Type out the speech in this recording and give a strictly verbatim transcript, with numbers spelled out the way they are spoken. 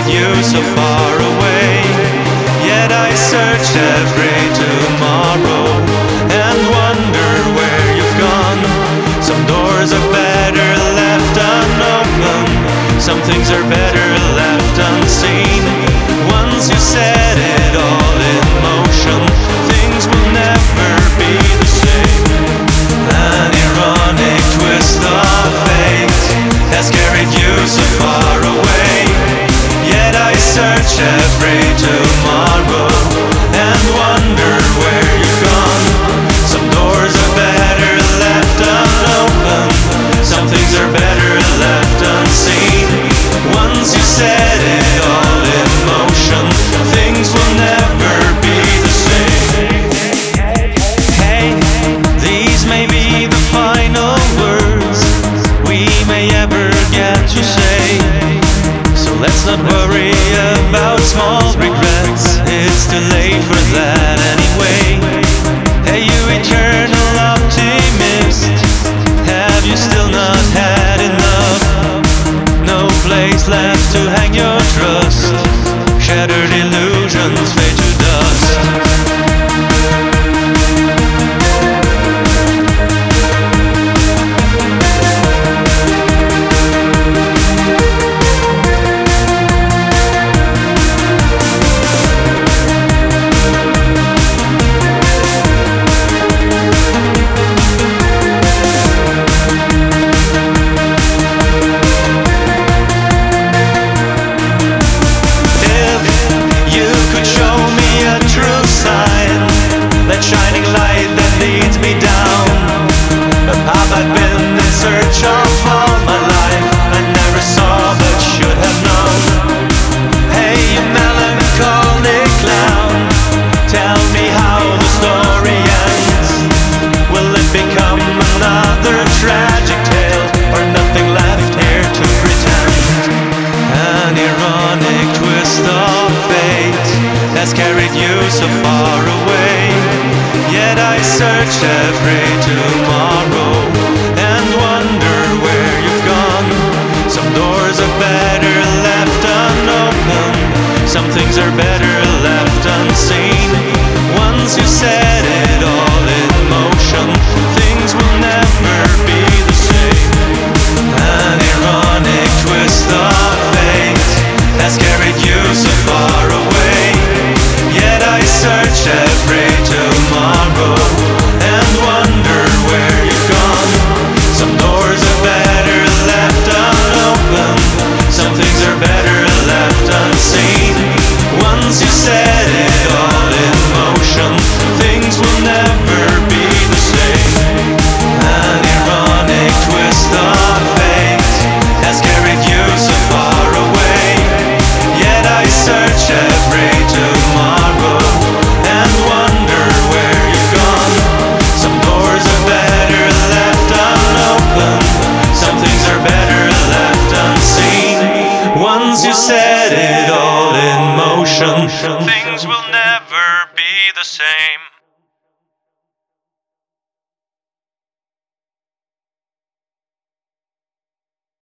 carried you so far away. Yet I search every tomorrow and wonder where you've gone. Some doors are better left unopened, some things are better left unseen. Once you set it all in motion, things will never be the same. An ironic twist of fate has carried you so far away. Yet I search every tomorrow and wonder where you've gone. Some doors are better left unopened, some things are better left unseen. Once you set it all in motion, things will never be the same. Hey, these may be the final words we may ever get to say. So let's not worry about small regrets, it's too late for that anyway. Hey, you eternal optimist, have you still not had enough? No place left to hang your trust, shattered illusions fade to dust. Shining light that leads me down a path I've been in search of all my life. I never saw but should have known. Hey, you melancholic clown, tell me how the story ends. Will it become another tragic tale, or nothing left here to pretend? An ironic twist of fate has carried you so far away. Yet I search every tomorrow and wonder where you've gone. Some doors are better left unopened, some things are better left unseen. Once you set it all in motion, things will never be the same. An ironic twist of fate has carried you so far away. Yet I search every tomorrow and wonder where you've gone. Some doors are better left unopened, some things are better left unseen. Once you set it all in motion, things will never be the same. An ironic twist of fate has carried you so far away. Yet I search every tomorrow and wonder where you've gone. Some doors are better left unopened, some things are better left unseen. Once you set it all in motion,